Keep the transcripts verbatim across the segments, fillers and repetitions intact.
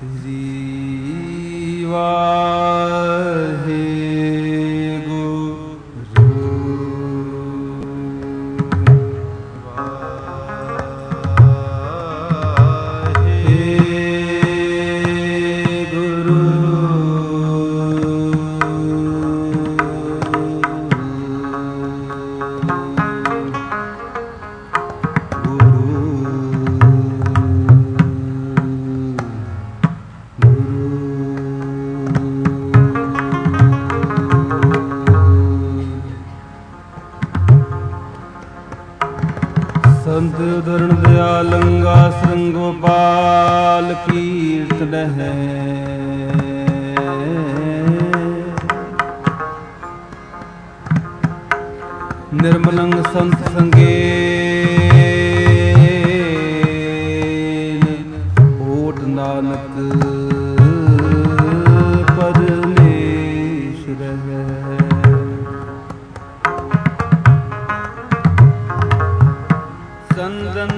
ਸ੍ਰੀ ਵਾਹਿਗੁਰੂ। ਸੰਤ ਉਦਰਣ ਦਿਆਲੰਗਾ ਸਰੰਗ ਗੋਪਾਲ ਕੀਰਤਨ ਹੈ। ਨਿਰਮਲੰ ਸੰਤ ਸੰਗੇਨ ਓਟ ਨਾਨਕ ਪਰਮੇਸ਼ਰ ਹੈ। ਚੰਦਨ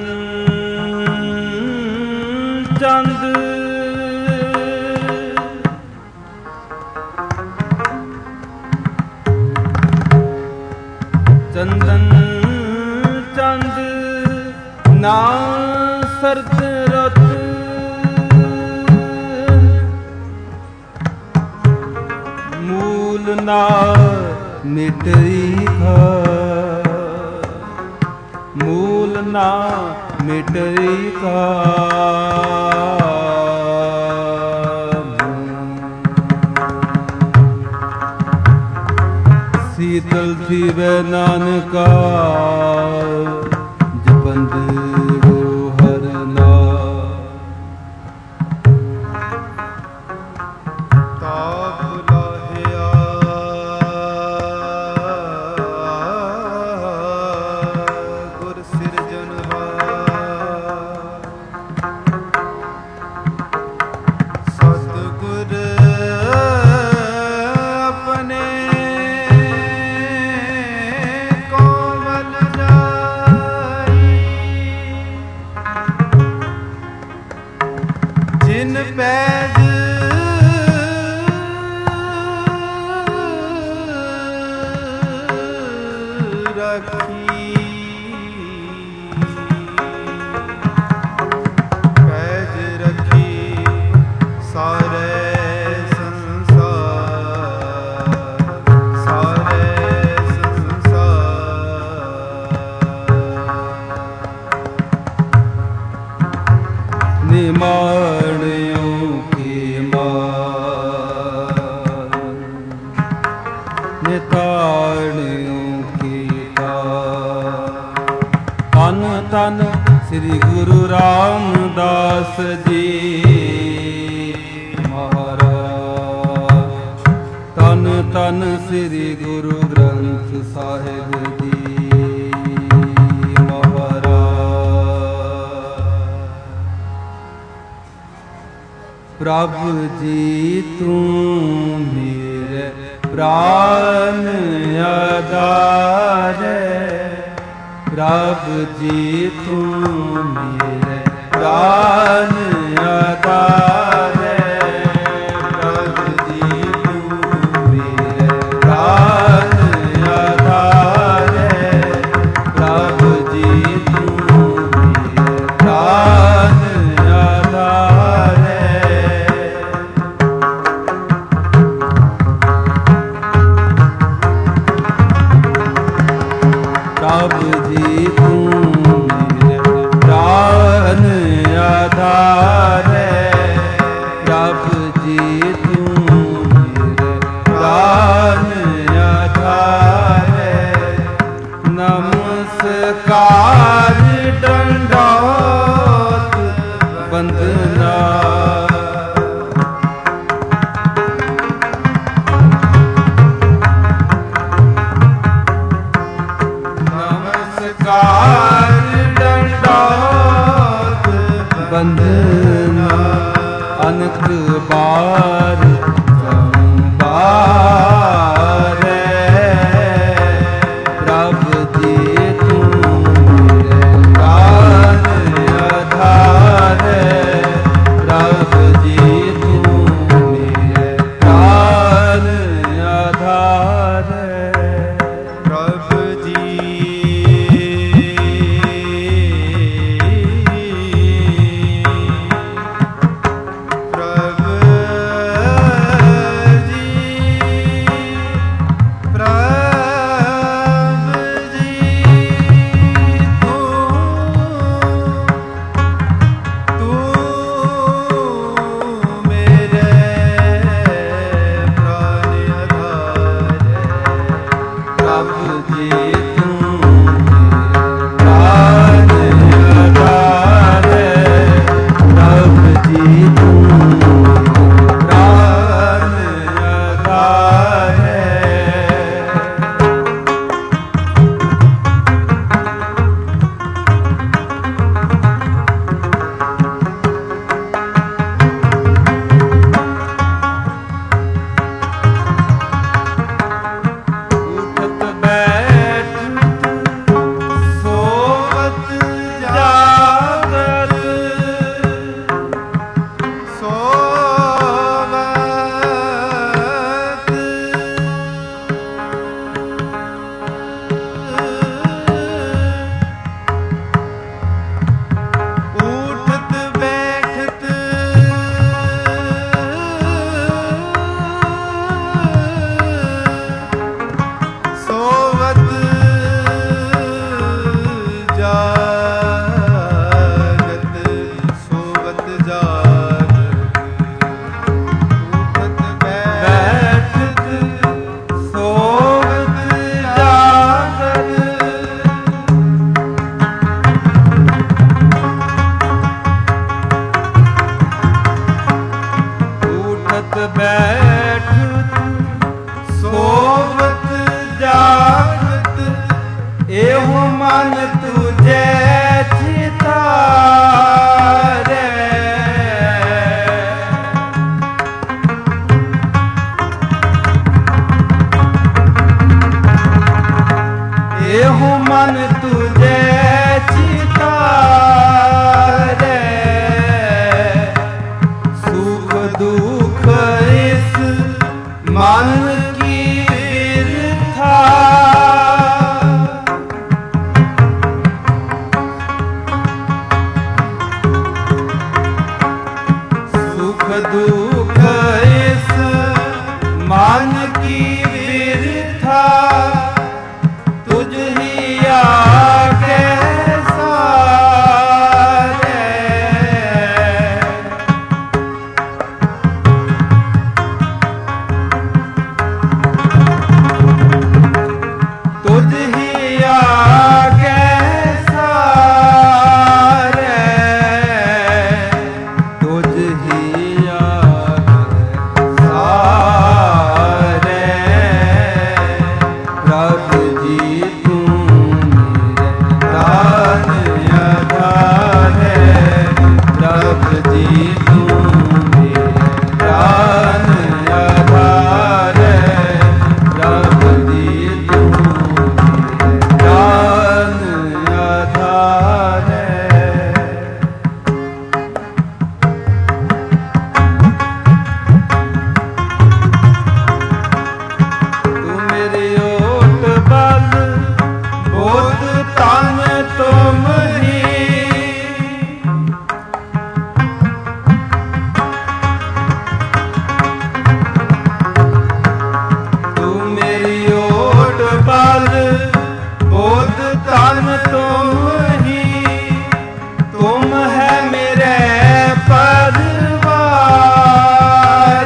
ਚੰਦ ਚੰਦਨ ਚੰਦ ਨਾ ਸਰਦ ਰਤ ਮੂਲ ਨਾ ਮਿਟਈ ਖਾ ਮੂਲ ਨਾ ਮਿਟਈ ਕਾਮ। ਸੀਤਲ ਥੀਵੈ ਨਾਨਕਾ ਜਪੰਦ ਗੋ ਹਰ ਨਾਮ। ਤਾਪ ਲਾਹਿਆ ਜਿਨ ਪੈਜ ਰੱਖੀ ਪੈਜ ਰੱਖੀ ਸਾਰੇ ਸੰਸਾਰ ਸਾਰੇ ਸੰਸਾਰ ਨਿਮਾਣਿਓ ਕੀ ਮਾਰ ਨਿਤਾਣਿਓ ਕੀ ਤਾਰ। ਧੰਨ ਧੰਨ ਸ੍ਰੀ ਗੁਰੂ ਰਾਮਦਾਸ ਜੀ ਮਹਾਰਾਜ। ਧੰਨ ਧੰਨ ਸ੍ਰੀ ਗੁਰੂ ਗ੍ਰੰਥ ਸਾਹਿਬ ਜੀ ਪ੍ਰਭ ਜੀ ਤੂੰ ਮੇਰੇ ਪ੍ਰਾਨ ਆਧਾਰੇ। ਪ੍ਰਭ ਜੀ ਤੂੰ ਮੇਰੇ ਪ੍ਰਾਨ ਆਧਾਰੇ। ਪ੍ਰਭ ਜੀ ਤੂੰ ਮੇਰੇ ਪ੍ਰਾਨ ਆਧਾਰੇ। ਪ੍ਰਭ ਜੀ ਤੂੰ ਮੇਰੇ ਪ੍ਰਾਨ ਆਧਾਰੇ। ਪ੍ਰਭ ਜੀ ਤੂੰ ਮੇਰੇ ਪ੍ਰਾਨ ਆਧਾਰੇ। ਪ੍ਰਭ ਜੀ ਤੂੰ ਮੇਰੇ ਪ੍ਰਾਨ ਆਧਾਰੇ। ਨਮਸਕਾਰ ਦੰਡੋਤ ਬੰਦਨਾ। ਨਮਸਕਾਰ ਦੰਡੋਤ ਬੰਦਨਾ। ਅਨਕ ਬਾਰ ਜੰਬਾਰੇ। ਪ੍ਰਭ ਜੀ ਤੂੰ ਮੇਰੇ ਪ੍ਰਾਨ ਆਧਾਰੇ। ਪ੍ਰਭ ਜੀ बैठत सोवत जागत एहो मन तुझे चितारे। एहो मन तुझे चितारे सुख दुख इस मन की बिरथा। सुख दुख इस मन की बिरथा तुझ ही आगे सारे। तुझ ही आगे सारे तुझ ही आगे सारे। प्रभ जी तू मेरे प्राण आधार है। प्रभ जी तू मेरे प्राण आधार है। प्रभ जी तू मेरे प्राण आधार है। तू मेरी ओट बल बोध तन तुम ही। तू मेरी ओट बल बोध तन तुम ही। तुम है मेरे परिवार।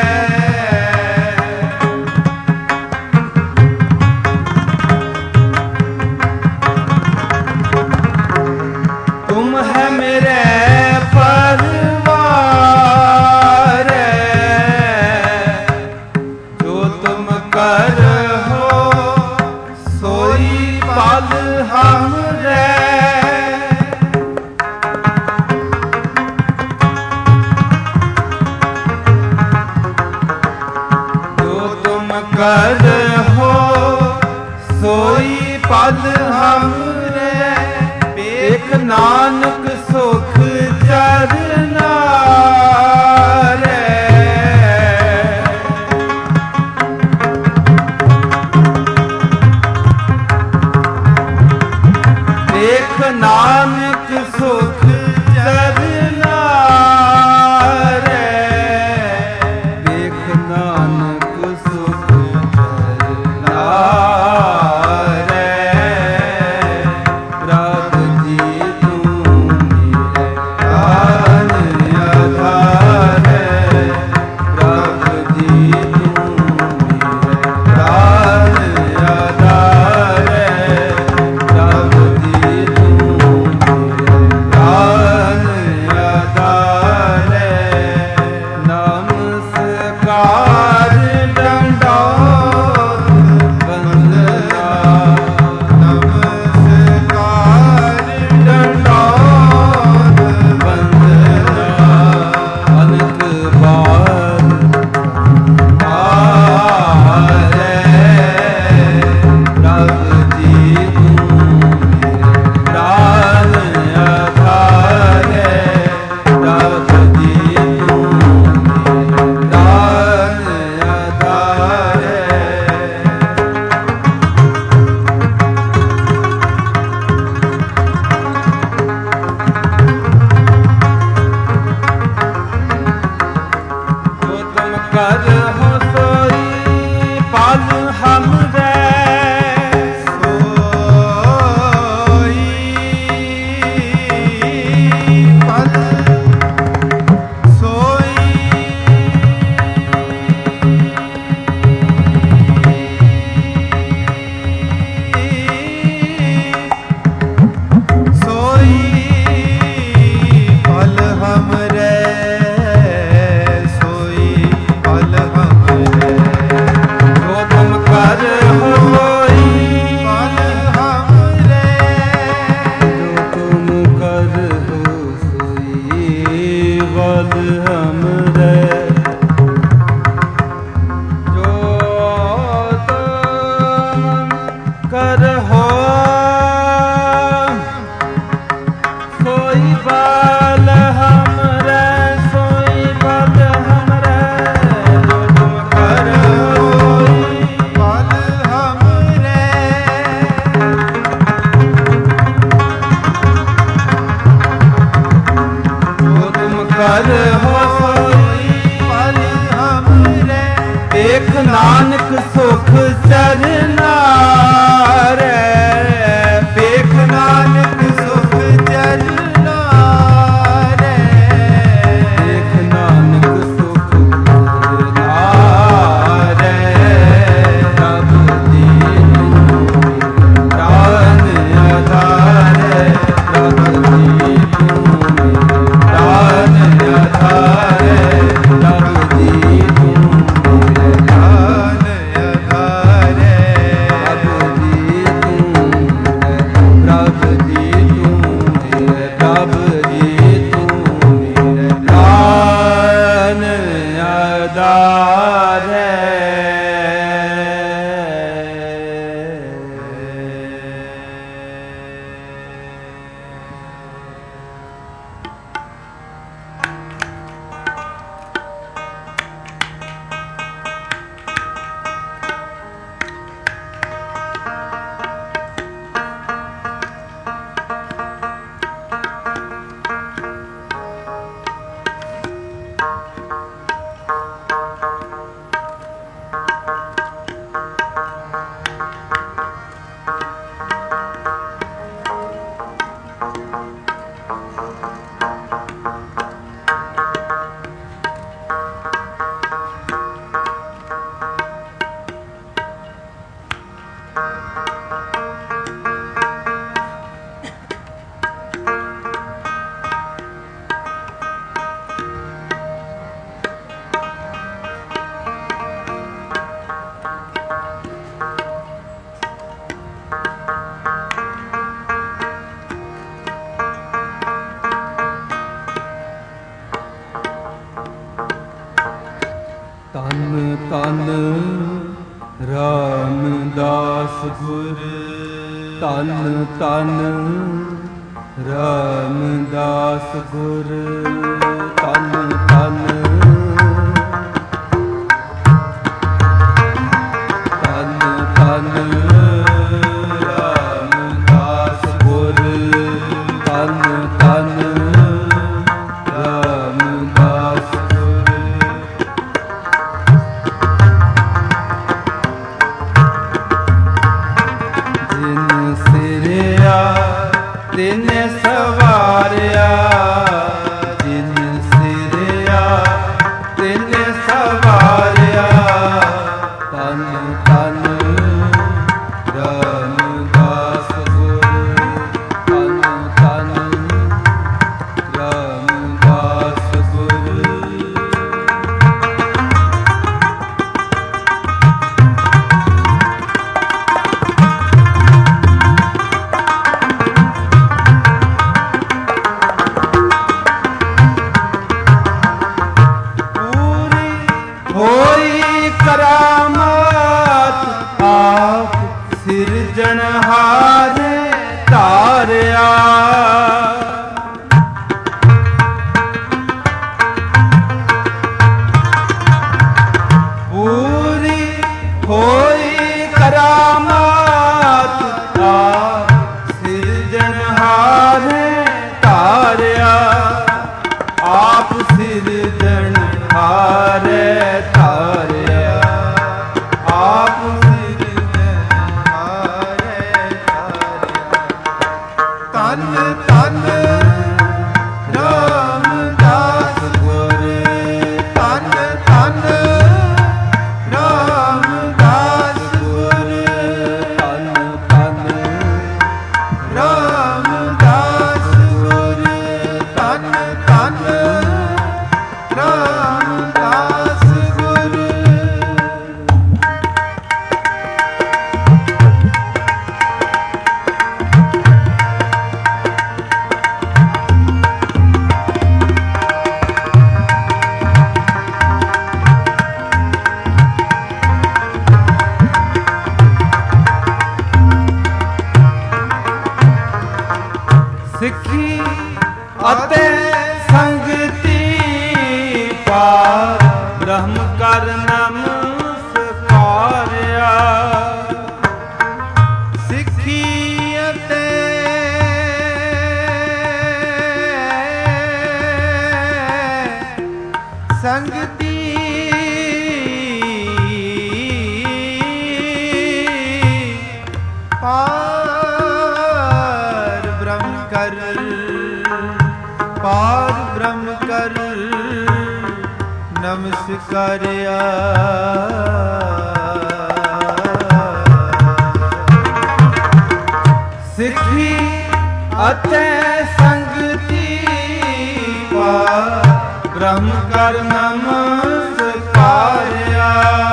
तुम है मेरे परिवार। जो तुम कर हो सोई पल हम रे। जो तुम कर हो सोई पल हम रे। एक नानक सुख चरना रे। एक नानक सुख चरना रे। एक नानक सुख चरना बल हमरे जो तुम करहो सोई बल हमरे सोई बल हमरे जो तुम करहो बल हमरे जो तुम करहो सोई बल हमरे देख नानक सुख चरना रे देख नानक सुख चरना रे देख नानक सुख चरना रे प्रभ जी प्राण आधार प्रभ जी प्राण आधार प्रभ जी तन तन रामदास गुर तन तन रामदास गुर तन तन तन तन रामदास गुर तन तन रामदास तिन सवारिया जिन ਕਰ ਨਮਸਕਾਰਿਆ। ਸਿੱਖੀ ਅਤੇ ਸੰਗਤੀ ਪਾਰ ਬ੍ਰਹਮ ਕਰ ਪਾਰ ਬ੍ਰਹਮ ਕਰ ਨਮਸਕਾਰਿਆ। ਸਿੱਖੀ ਅਤੇ ਸੰਗਤੀ ਪਾਰ ਬ੍ਰਹਮ ਕਰ ਨਮਸਕਾਰਿਆ।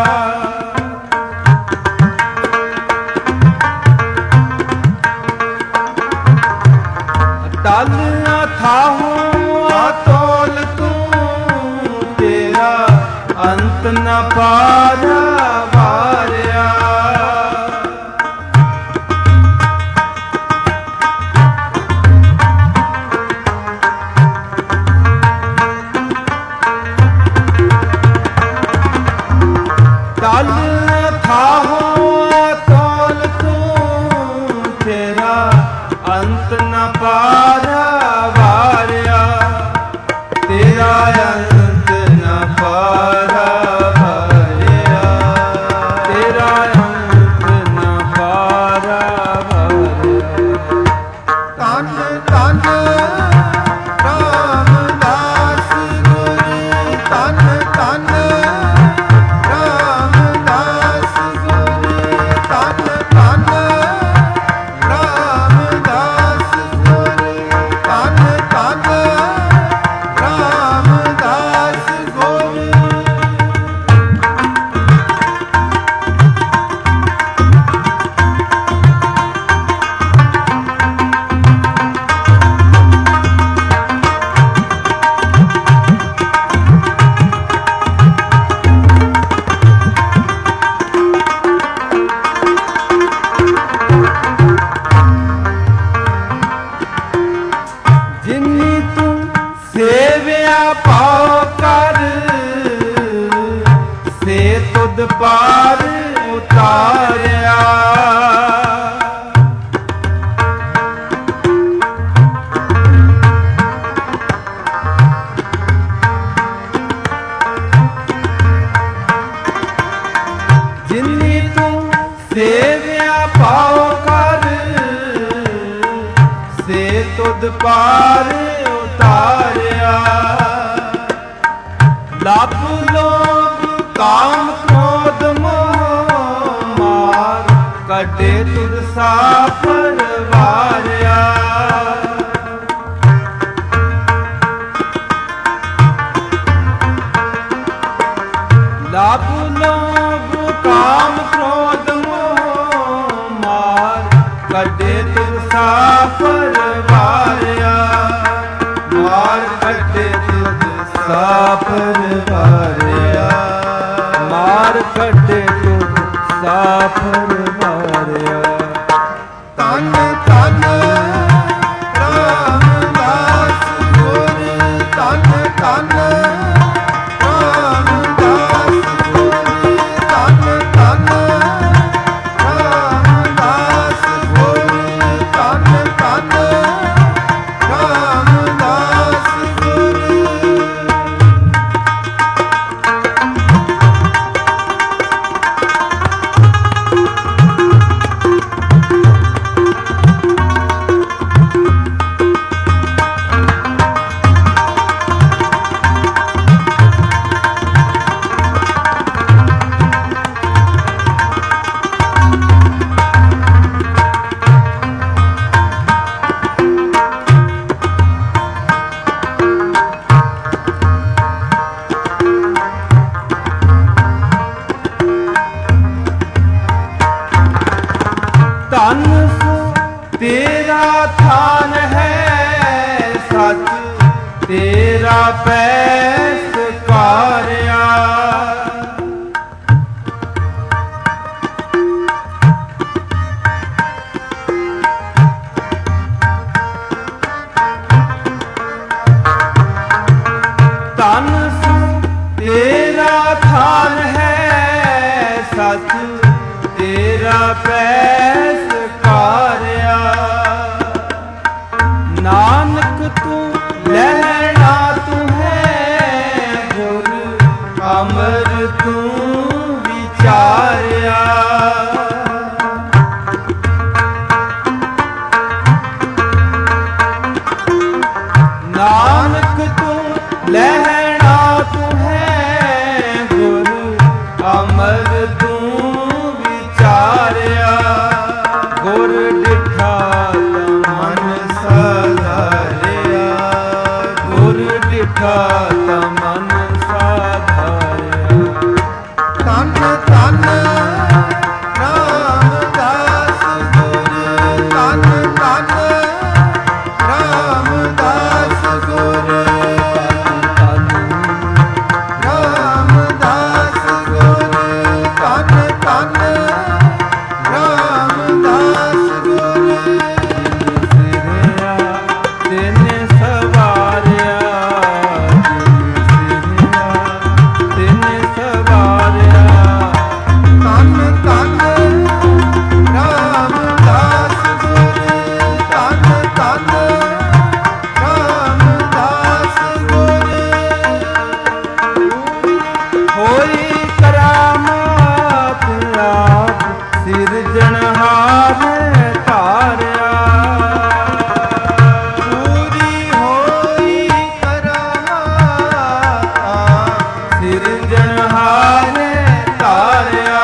ਤਲ ਅਥਾਹੁ ਅਤੋਲ ਤੂੰ ਤੇਰਾ ਅੰਤ ਨ ਪਾਰਾ ਵਾਰਿਆ। ਤਲ ਅਥਾਹੁ ਅਤੋਲ ਤੂੰ ਤੇਰਾ ਅੰਤ ਨ ਪਾਰਾ ਵਾਰਿਆ। ਤੇਰਾ ਅੰਤ ਨ ਪਾਰਾ ਵਾਰਿਆ। ਤੇਰਾ ਅੰਤ ਨ ਪਾਰਾ ਵਾਰਿਆ। ਧੰਨ ਧੰਨ ਰਾਮਦਾਸ ਗੁਰੂ ਧੰਨ ਧੰਨ ਰਾਮਦਾਸ ਗੁਰੂ ਧੰਨ ਧੰਨ ਰਾਮਦਾਸ ਗੁਰੂ ਧੰਨ ਧੰਨ ਰਾਮਦਾਸ ਗੁਰੂ। ਜਿਨੀ ਤੂੰ ਸੇਵਿਆ ਪਾਉ ਕਰ ਸੇ ਤੁਧ ਪਾਰ ਉਤਾਰਿਆ। ਜਿਨੀ ਤੂੰ ਸੇਵਿਆ ਪਾਉ ਕਰ ਸੇ ਤੁਧ ਪਾਰ ਉਤਾਰਿਆ। ਲੱਭ ਲੋਭ ਕਾਮ ਕ੍ਰੋਧ ਮੋਹ ਮਾਰ ਕੱਢੇ ਤੁਧ ਸਾਫਰ ਵਾਰਿਆ। ਲੱਭ ਲੋਭ ਕਾਮ ਕ੍ਰੋਧ ਮੋਹ ਮਾਰ ਕੱਢੇ ਤੁਧ ਸਾਫਰ ਵਾਰਿਆ। ਮਾਰ ਕੱਢੇ ਤੁਧ ਸਾਫਰ ਵਾਰਿਆ। ਮਾਰ ਕੱਢੇ ਤੁਧ ਸਾਫਰ ਵਾਰਿਆ। ਧੰਨ ਧੰਨ ਰਾਮਦਾਸ ਗੁਰੂ ਧੰਨ ਧੰਨ ਰਾਮਦਾਸ ਗੁਰੂ ਧੰਨ ਧੰਨ ਰਾਮਦਾਸ ਗੁਰੂ ਧੰਨ ਧੰਨ ਰਾਮਦਾਸ ਗੁਰੂ। लहना तू है गुर अमर तू विचारिया गुर डिठा मन साधारिया गुर डिठा मन साधारिया तन तन रामदास गुर तन तन रामदास गुर तन रामदास गुर तन तन रामदास गुर तिन सवारिया तिन सवारिया तन तन रामदास गुर तन तन रामदास गुर होई करामात आप सिरजनहार तारिया पूरी होई करामात आप सिरजनहार तारिया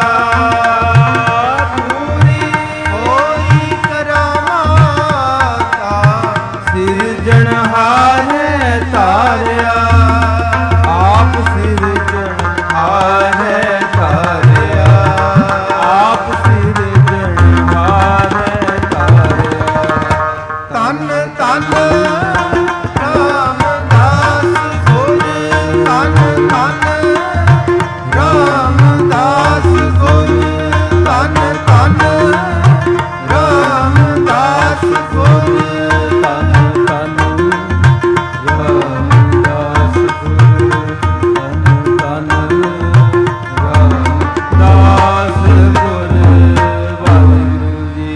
पूरी होई करामात आप सिरजनहार तारिया आप सिरजनहार तारिया आप सिरजनहार तारिया तन तन रामदास गुर तन तन रामदास गुर तन तन रामदास गुर तन तन रामदास गुर तन तन रामदास गुर वाहिगुरू जी।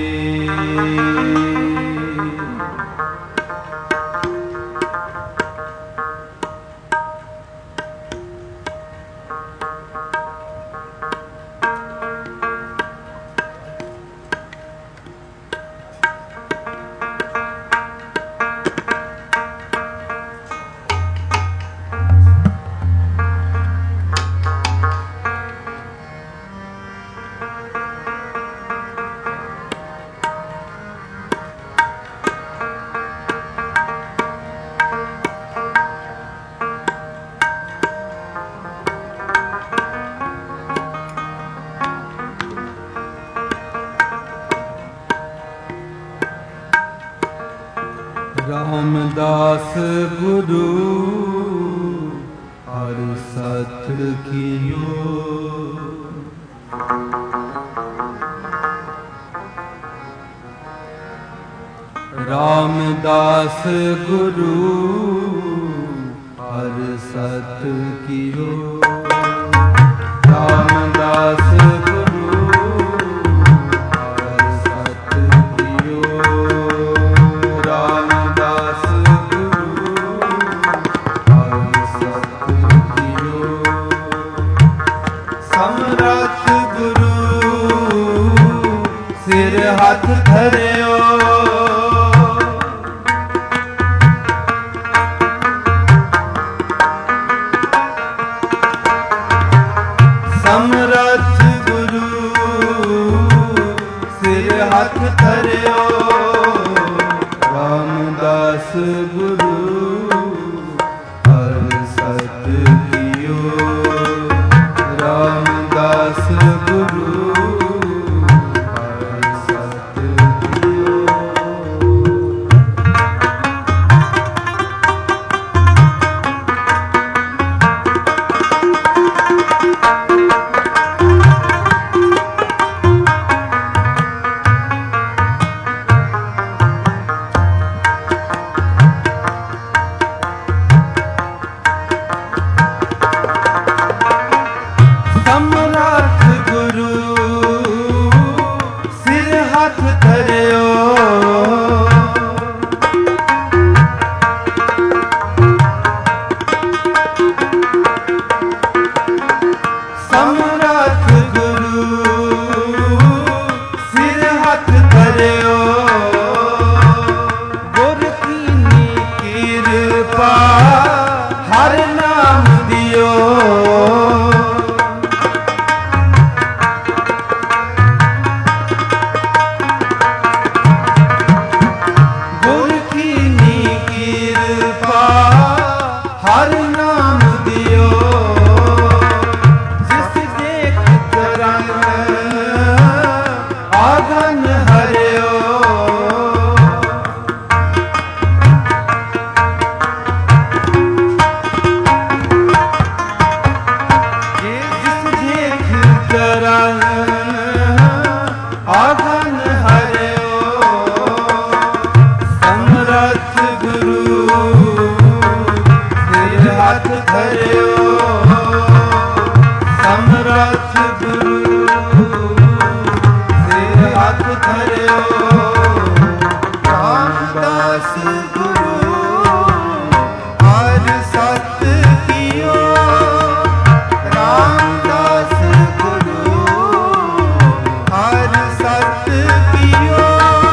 रामदास गुरु हर सत कियो रामदास गुरु हर सत कियो रामदास गुरु हर सत कियो रामदास गुरु हर सत कियो समरथ गुरु सिर हाथ धरियो समरथ गुरु सिर हाथ धरियो रामदास गुरु हर सत कियो रामदास गुरु हर सत कियो। ਹਰ ਨਾਮ ਦਿਓ ਜਿਸ ਦੇਖ ਚਰਨ ਆਗਨ ਹਰਿਓ ਜਿਸ ਦੇਖ ਚਰਨ ਆਗਨ ਹਰਿਓ ਸਮਰਥ ਗੁਰੂ ਸਿਰ ਹੱਥ ਧਰਿਓ ਸਮਰਥ ਗੁਰੂ ਸਿਰ ਹੱਥ ਧਰਿਓ ਰਾਮਦਾਸ ਗੁਰੂ ਹਰ ਸਤ ਕੀਓ ਰਾਮਦਾਸ ਗੁਰੂ ਹਰ ਸਤ ਕੀਓ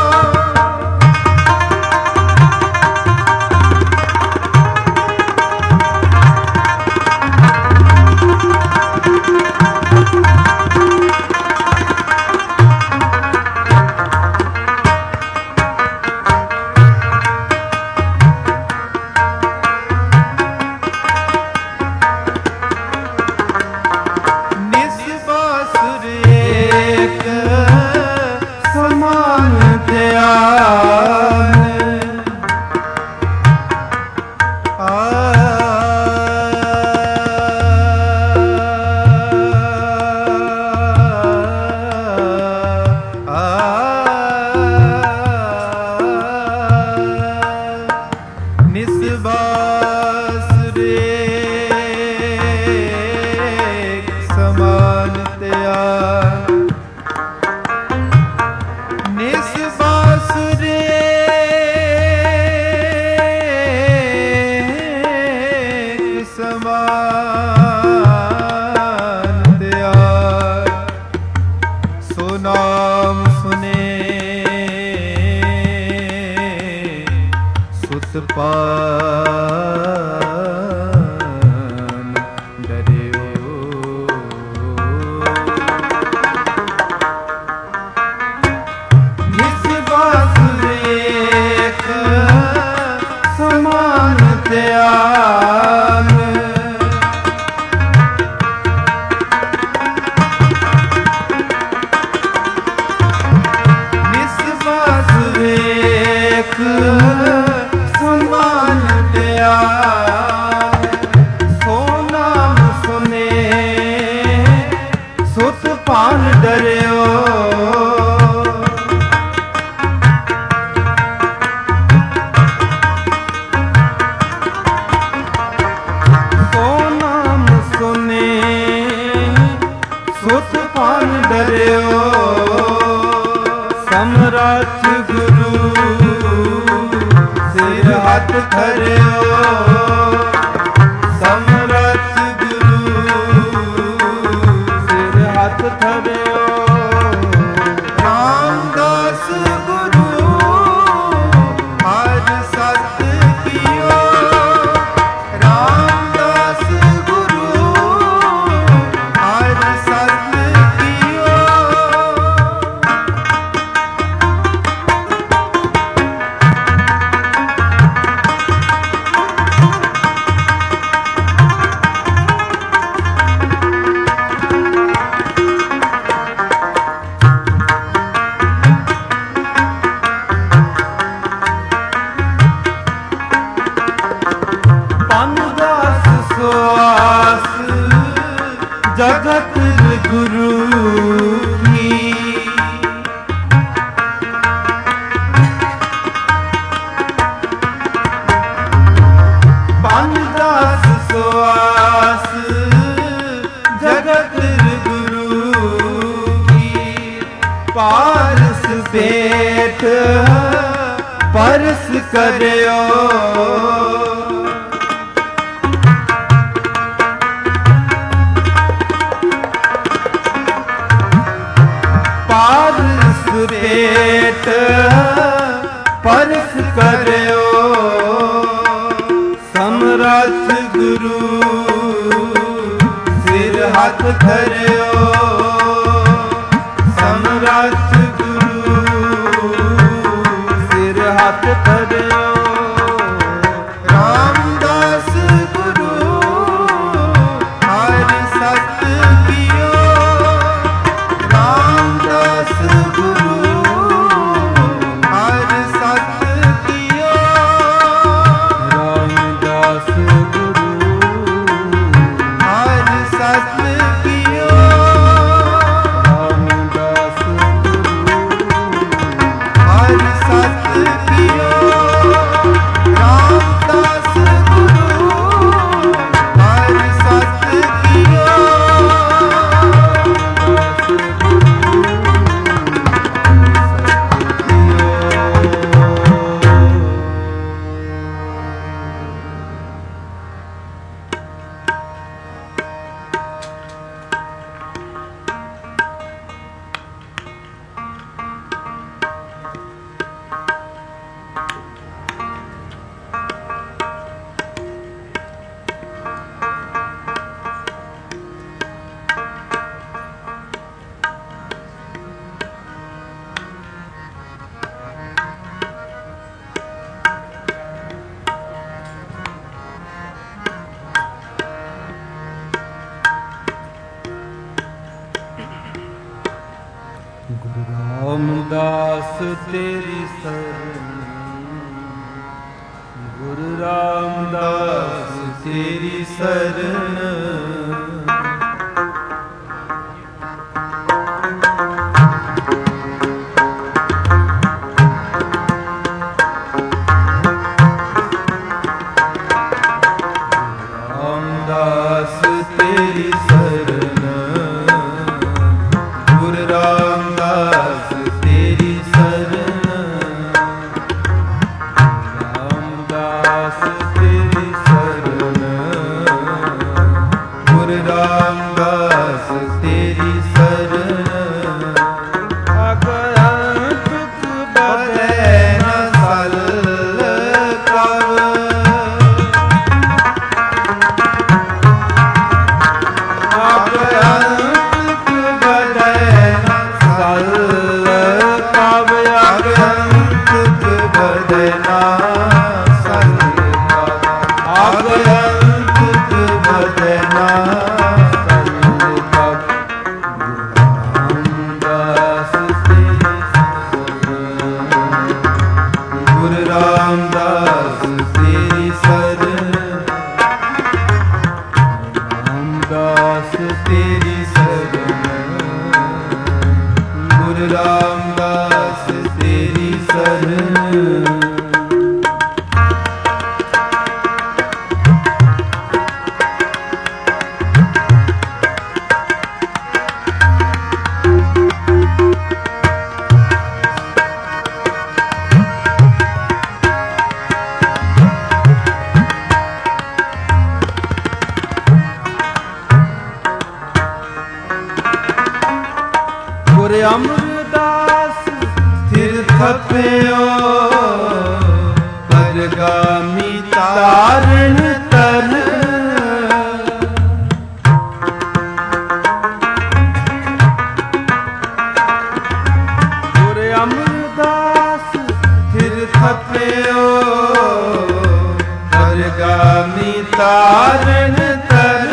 ਜਗਤ ਗੁਰੂ ਕੀ ਪੰਜ ਦਸ ਸੁਆਸ ਜਗਤ ਗੁਰੂ ਕੀ ਪਾਰਸ ਬੇਟ ਪਰਸ ਕਰਿਓ पेट परस करियो समरथ गुरु सिर हाथ धरियो समरथ गुरु सिर हाथ धरियो रामदास गुरु तेरी शरण, गुरु रामदास तेरी शरण। रामदास तेरी शरण, गुरु रामदास तेरी शरण। रामदास तेरी शरण, गुरु रामदास तेरी शरण। अगंत बधै न सल कव, अगंत बधै न सल कव, अगंत बधै न सल कव, अगंत बधै न सल कव। रामदास तेरी शरण, गुरु रामदास तेरी शरण। रामदास तेरी शरण, गुरु रामदास तेरी शरण। गुरु अमरदास स्थिर थप्यो, परगामी तारण तन। गुरु अमरदास स्थिर थप्यो, परगामी तारण तन।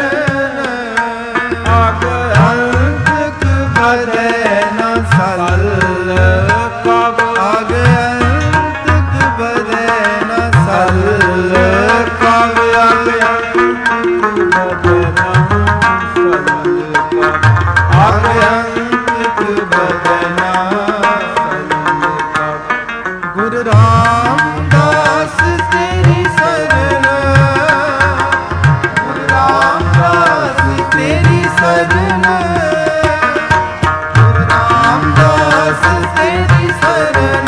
अगंत बधै न सल कव, अगंत बधै न सल कव, अगंत बधै न सल कव, अगंत बधै न सल कव। गुरु रामदास तेरी शरण, गुरु रामदास तेरी शरण। गुरु रामदास तेरी शरण,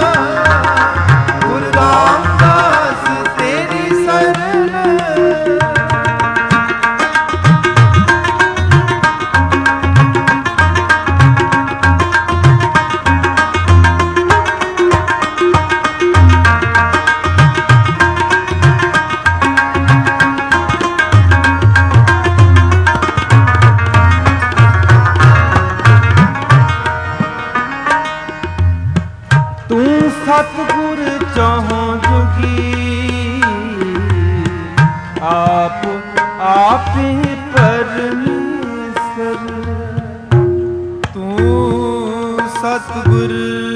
गुरु रामदास तेरी शरण। तू सतगुर चाहो जुगी, आप आप ही परमेश्वर। तू सतगुर,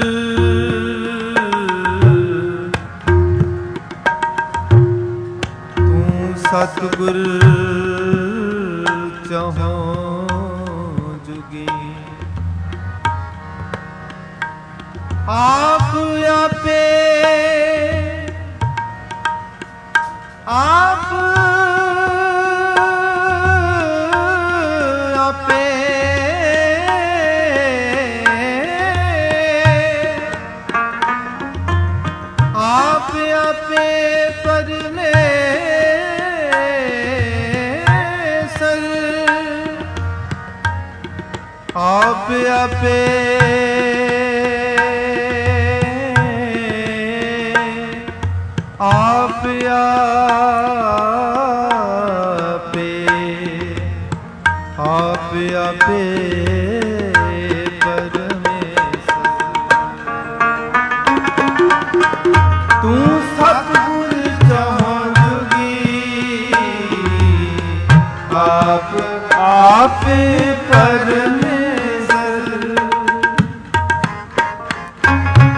तू सतगुर चाहो जुगी, आप आपे आप आपे आप आपे परमेश्वर आप आपे आप आपे आप आपे परमेश्वर। तू सतगुर चाहो जुगी, आप आपे परमेश्वर।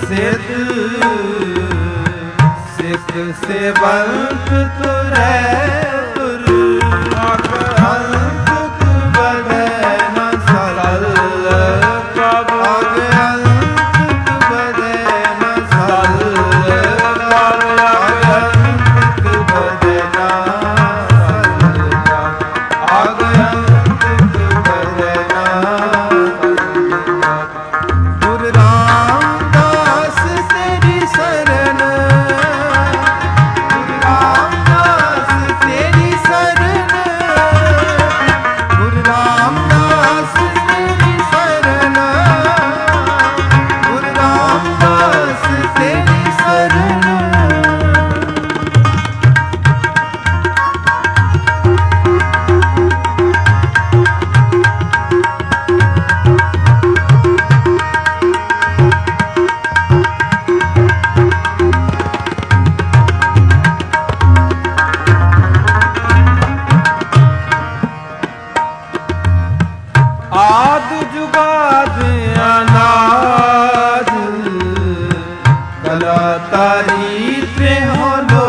ਸਿੱਧ ਸਿੱਖ ਸੇਵੰਤ ਤੁਰੈ ਤੁਰ ਆਖ ਅੰਤ ਬਦੈ ਨ ਸਲ ਪ੍ਰਭ ਆਖ ਅੰਤ ਬਦੈ ਨ ਸਲ ਪ੍ਰਭ ਆਖ ਅੰਤ ਬਦੈ ਨ ਸਲ ਆਖ ਅੰਤ ਬਦੈ ਨ ਗੁਰੂ ਰਾਮਦਾਸ ਤੇਰੀ ਸ਼ਰਨ ਗੁਰੂ ਰਾਮਦਾਸ ਤੇਰੀ ਸ਼ਰਨ ਗੁਰੂ ਰਾਮਦਾਸ ਤੇਰੀ ਸ਼ਰਨ ਗੁਰੂ ਰਾਮਦਾਸ ਤੇਰੀ ਸ਼ਰਨ ਆਦਿ ਜੁਗਾਦ ਅਨਾਦ ਕਲਾ ਤਾਰੀ ਤ੍ਰਿਹੋ ਲੋ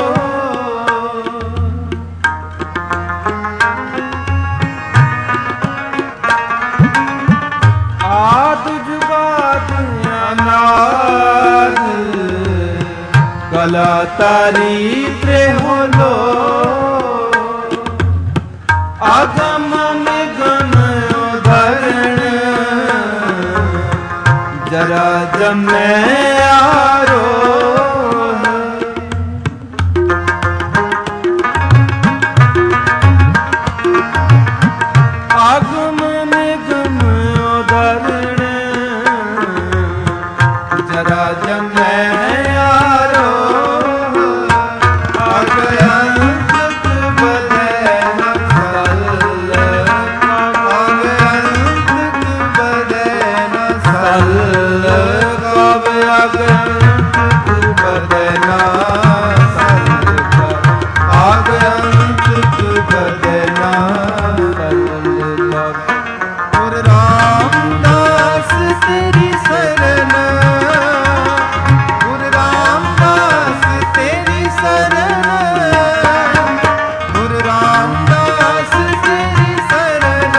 ਆਦਿ ਜੁਗਾਦ ਅਨਾਦ ਕਲਾ ਤਾਰੀ ਤ੍ਰਿਹੋ ਲੋ ਆਗਮ ਨਿਗਮ ਉਧਰਣ ਜਰਾ ਜਮੈ ਆਰੋ ਆਗਮ ਨਿਗਮ ਉਧਰਣ ਜਰਾ ਜਮੈ ਆਰੋ ਆਗ ਅੰਤ ਬਦੈ ਨ ਸਲ ਆਗ ਅੰਤ ਬਦੈ ਨ ਸਲ ਕਬ ਆਗ ਅੰਤ ਬਦੈ ਨ ਸਲ ਆਗ ਅੰਤ ਬਦੈ ਨ ਸਲ ਗੁਰੂ ਰਾਮਦਾਸ ਤੇਰੀ ਸ਼ਰਨ ਗੁਰੂ ਰਾਮਦਾਸ ਤੇਰੀ ਸ਼ਰਨ ਗੁਰੂ ਰਾਮਦਾਸ ਤੇਰੀ ਸ਼ਰਨ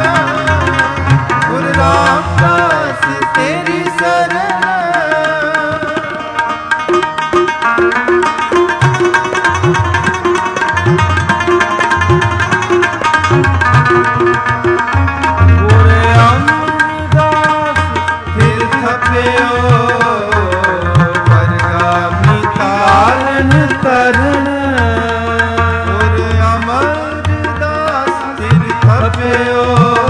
ਗੁਰੂ ਰਾਮਦਾਸ ਤੇਰੀ ਸ਼ਰਨ ਗੁਰੂ ਅਮਰਦਾਸ ਫਿਰ ਥਪਿਓ ਵਰਗਾਮੀ ਤਾਰਨ ਤਰਨ ਗੁਰੂ ਅਮਰਦਾਸ ਫਿਰ ਥਪਿਓ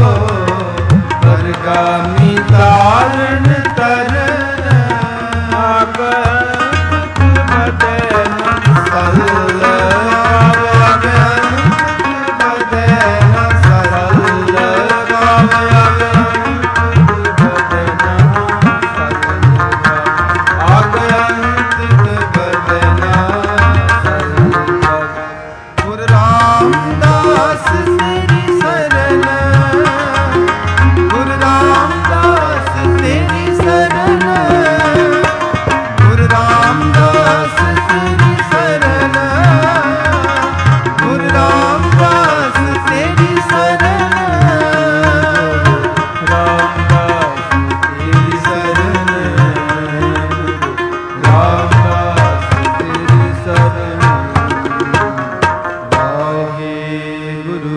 ਵਰਗਾਮੀ ਤਾਰਨ ਤਰਨ ਆਕ ਅੰਤ ਬਦੈ ਨ ਸਲ ਆਕ ਅੰਤ ਬਦੈ ਨ ਸਲ ਆਕ ਅੰਤ ਬਦੈ ਨ ਸਲ ਆਕ ਅੰਤ ਬਦੈ ਨ ਸਲ ਗੁਰੂ ਰਾਮਦਾਸ ਤੇਰੀ ਸ਼ਰਨ ਗੁਰੂ ਰਾਮਦਾਸ ਤੇਰੀ ਸ਼ਰਨ ਗੁਰੂ ਰਾਮਦਾਸ ਤੇਰੀ ਸ਼ਰਨ ਗੁਰੂ ਰਾਮਦਾਸ ਤੇਰੀ ਸ਼ਰਨ ਰਾਮਦਾਸ ਤੇਰੀ ਸ਼ਰਨ ਰਾਮਦਾਸ ਤੇਰੀ ਸ਼ਰਨ ਵਾਹਿਗੁਰੂ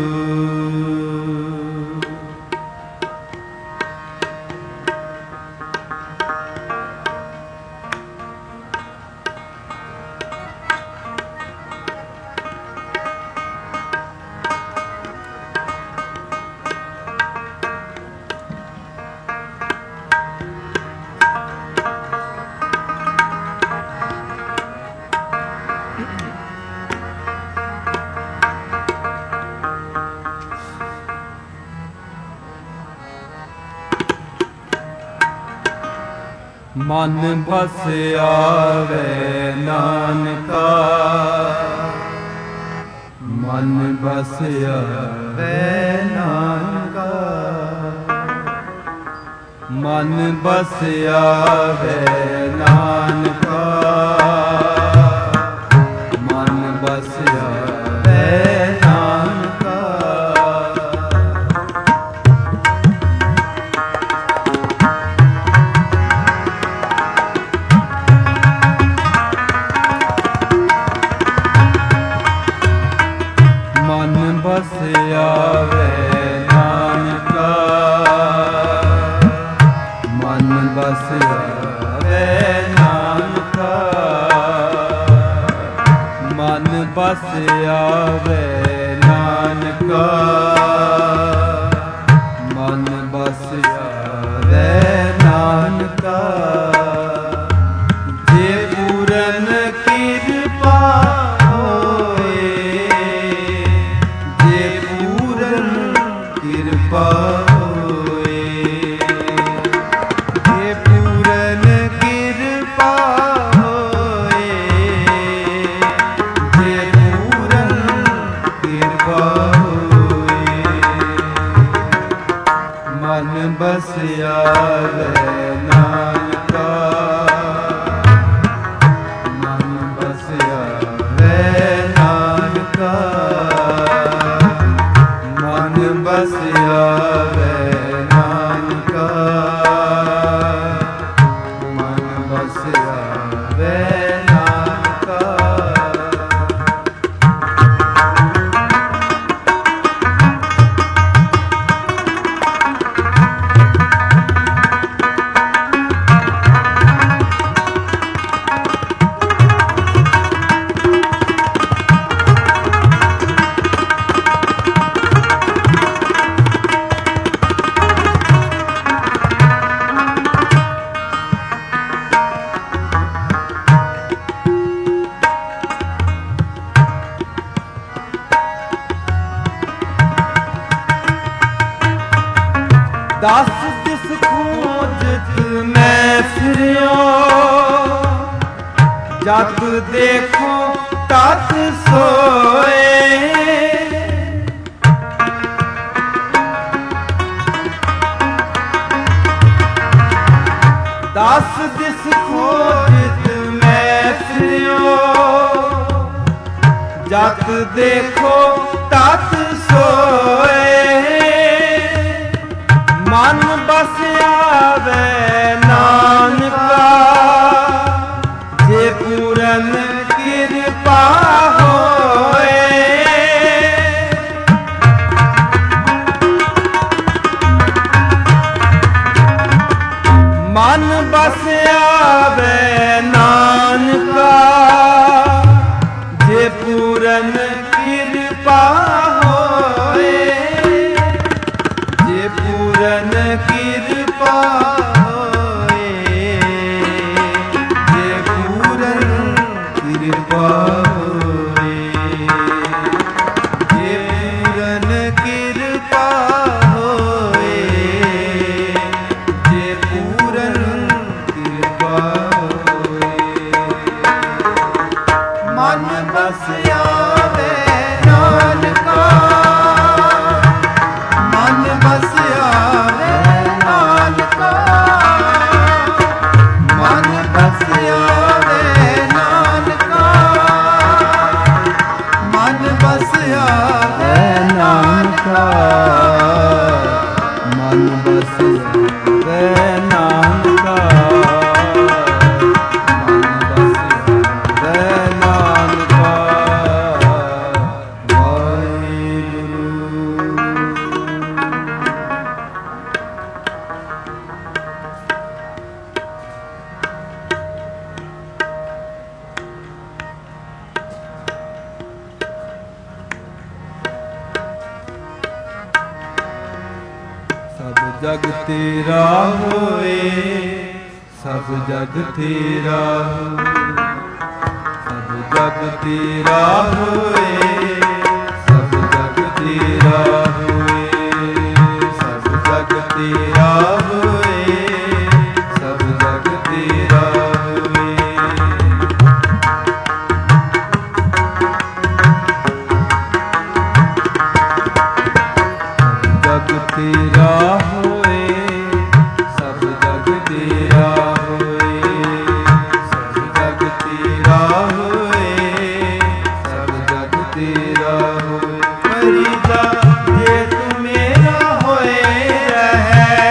ਮਨ ਬਸ ਆਵੇ ਨਾਨਕਾ ਮਨ ਬਸ ਆਵੇ ਨਾਨਕਾ ਮਨ ਬਸ ਆਵੇ ਆਵੇ ਨਾਨਕਾ, ਮਨ ਬਸ ਆਵੇ ਨਾਨਕਾ, ਮਨ ਬਸ ਆਵੇ ਨਾਨਕਾ। ਜੇ ਪੂਰਨ ਕਿਰਪਾ ਹੋਏ, ਜੇ ਪੂਰਨ ਕਿਰਪਾ ਹੋਏ, ਜੇ ਪੂਰਨ ਕਿਰਪਾ ਹੋਏ, ਜੇ ਪੂਰਨ ਕਿਰਪਾ ਹੋਏ, ਮਨ ਬਸ ਆਵੇ ਨਾਨਕਾ, ਮਨ ਬਸ ਆਵੇ ਨਾਨਕਾ, ਮਨ ਬਸ ਆਵੇ ਨਾਨਕਾ, ਮਨ ਬਸ ਆਵੇ ਨਾਨਕਾ। दस दिस खोजत मैं फिरियो, जत देखो तत सोए। दस दिस खोजत मैं फिरियो, जत देखो तत सोए। मन बस आवे नानका, जे पूरन कृपा होए। मन बस आवे नानका, जे पूरन कृपा होए, जे पूरन कृपा होए, जे पूरन कृपा होए, जे पूरन कृपा होए, जे पूरन कृपा होए। मन बस आवे नानका, मन बस आवे नानका, मन बस आवे नानका, मन बस आवे नानका, मन बस आवे नानका, मन बस आवे नानका। वाहिगुरू। सब जग तेरा होए, सब जग तेरा होए, सब जग तेरा होए, सब जग तेरा होए, सब जग तेरा होए, सब जग तेरा होए। जग तेरा होए, सब जग तेरा होए, सब जग तेरा होए, सब जग तेरा होए। फरीदा जे तू मेरा होए रहे,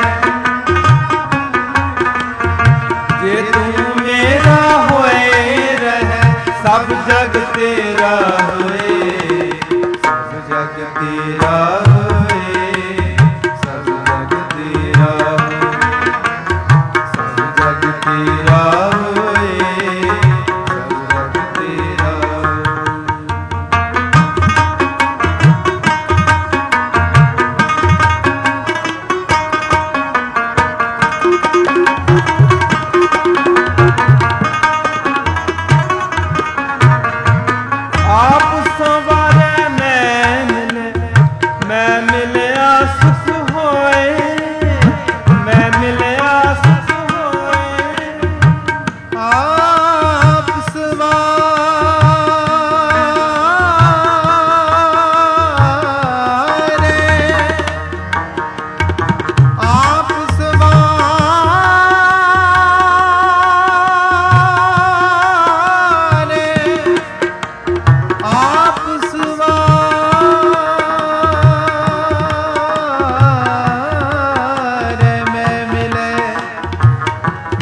जे तू मेरा होए रहे, सब जग तेरा होए, सब जग तेरा होए, सब जग तेरा होए, सब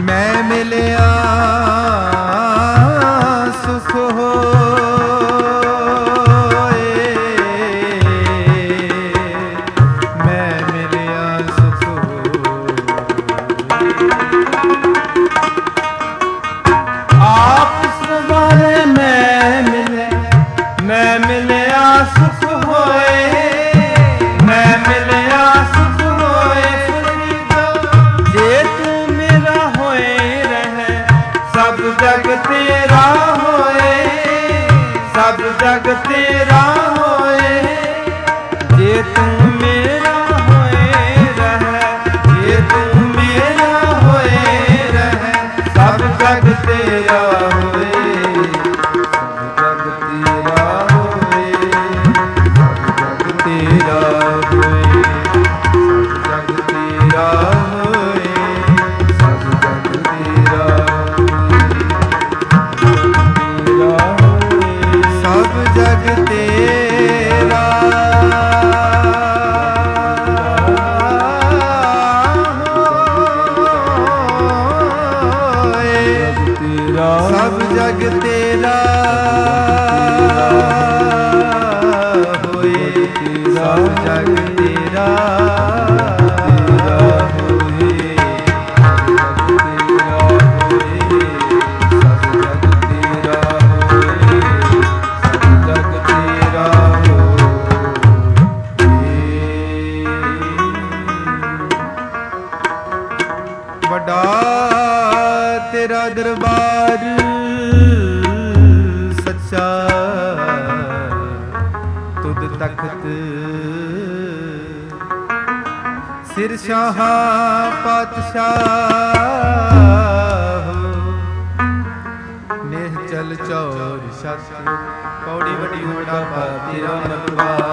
मैं मिलिया सुख होए, मैं मिलिया सुख होए। आप सवारे मैं मिले, मैं मिलिया सुख होए, मैं मिलिया सुख होए। जे तू मेरा होए रहे, सब जग तेरा होए, सब जग तेरा होए। जे तू मेरा होए रहे, जे तू मेरा होए रहे, सब जग तेरा होए, सब जग तेरा होए, सब जग तेरा होए, सब जग तेरा होए, सब जग तेरा होए, सब जग तेरा होए, सब जग तेरा होए, सब जग तेरा होए, सब जग तेरा होए, सब जग तेरा होए। ਵੱਡਾ ਤੇਰਾ ਦਰਬਾਰ ਸੱਚਾ, ਤੁਧ ਤਖਤ ਸਿਰ ਸ਼ਾਹ ਪਾਤਸ਼ਾਹ। ਨੇਹ ਚਲ ਚੌਰ ਸਤ ਪੌੜੀ ਵੱਡੀ ਵੱਡਾ ਤੇਰਾ ਨਰਬਾਰ।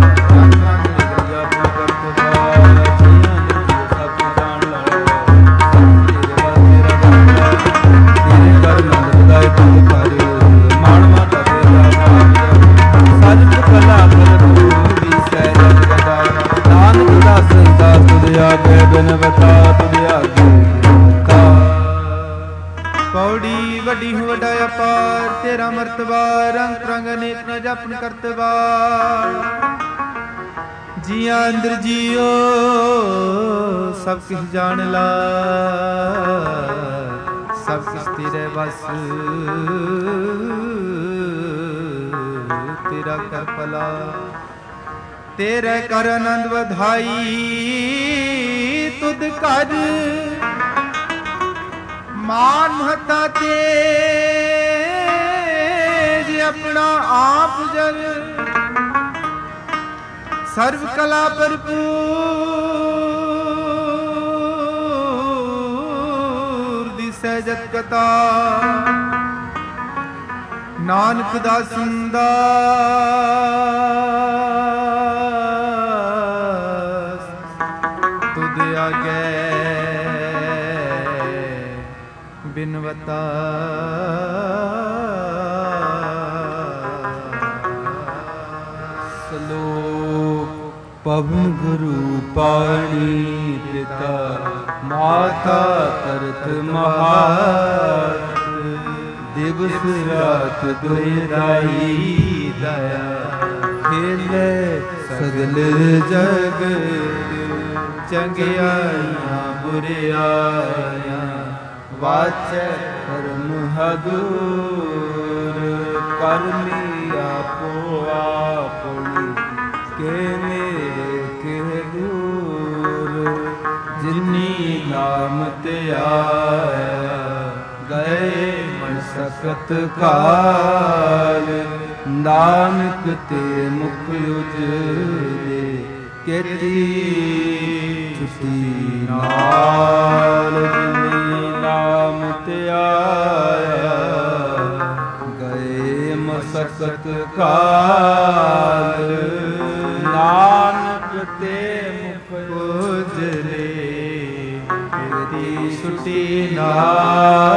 ਪੌੜੀ ਵੱਡੀ ਵੱਡਾ ਅਪਾਰ ਤੇਰਾ ਮਰਤਬਾ। ਰੰਗ ਰੰਗ ਅਨੇਕ ਨ ਜਪਨ ਕਰਤਬਾ। ਜੀਆਂ ਅੰਦਰ ਜੀਓ ਸਭ ਕਿਛ ਜਾਣ ਲਾ। ਸਭ ਕਿਛ ਤੇਰੇ ਬਸ ਤੇਰਾ ਕਰ ਭਲਾ। ਤੇਰੇ ਕਰ ਆਨੰਦ ਵਧਾਈ ਤੁਧ ਕਰ ਮਾਨ ਮਹਤਾ ਤੇਜ ਆਪਣਾ ਆਪ ਜਲ। ਸਰਵ ਕਲਾ ਭਰਪੂਰ ਦੀ ਸਹਿਜਤ ਕਥਾ। ਨਾਨਕ ਦਾਸਨ ਦਾਸ ਤੁਧ ਆਗੇ ਬਿਨਵਤਾ। ਸ਼ਲੋਕ ਪਵਨ ਗੁਰੂ ਪਾਣੀ ਪਿਤਾ ਮਾਤਾ ਤਰਤ ਮਹਾਤ। ਦਿਵਸ ਰਾਤ ਦੁਇਰਾਈ ਦਇਆ ਖੇਲੇ ਸਗਲ ਜਗ। ਚੰਗਿਆਈਆਂ ਬੁਰਿਆਈਆਂ ਵਾਚੈ ਕਰਮ ਹਦੂਰ। ਕਰਮੀ ਆਪੋ ਆਪਣੀ ਕੇ ਮੇਰੇ ਕੇ ਦੂਰ। ਜਿਨੀ ਨਾਮ ਤੇ ਆਇਆ ਗਏ ਮਸਕਤ ਕਾਲ। ਨਾਨਕ ਤੇ ਮੁਖ ਉਜਲੇ ਕੇਤੀ ਛੁਟੀ ਨਾਲ। ਜਿਨੀ ਨਾਮ ਤੇ ਆਇਆ ਗਏ ਮਸਕਤ ਕਾਲ। ਨਾਨਕ ਤੇ ਮੁਖ ਉਜਲੇ ਕੇਤੀ ਛੁਟੀ ਨਾਲ।